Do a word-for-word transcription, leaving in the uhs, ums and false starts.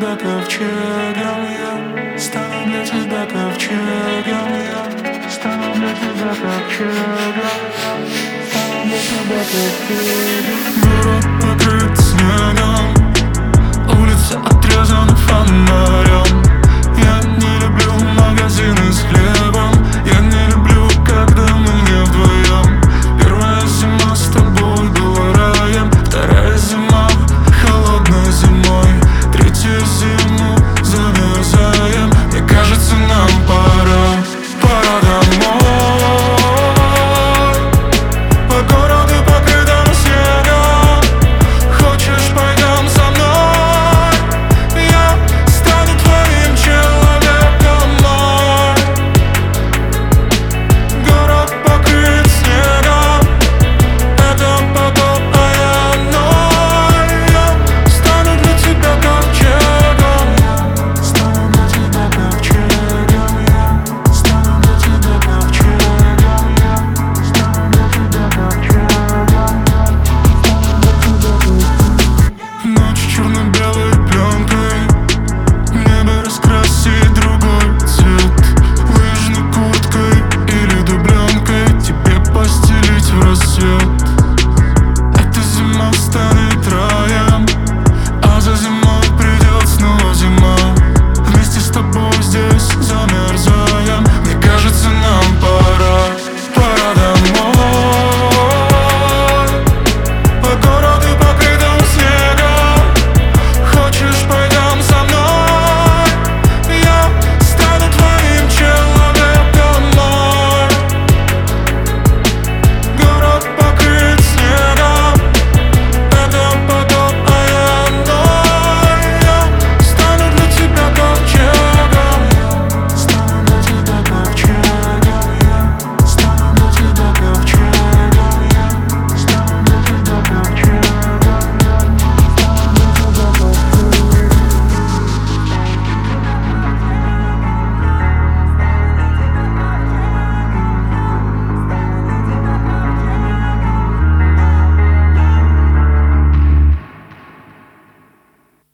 тебя ковчегом, я стану для тебя ковчегом, я стану для тебя ковчегом, стану для тебя ковчегом. Город покрыт снегом, улица отрезана фонарем. Я не люблю магазины с хлебом.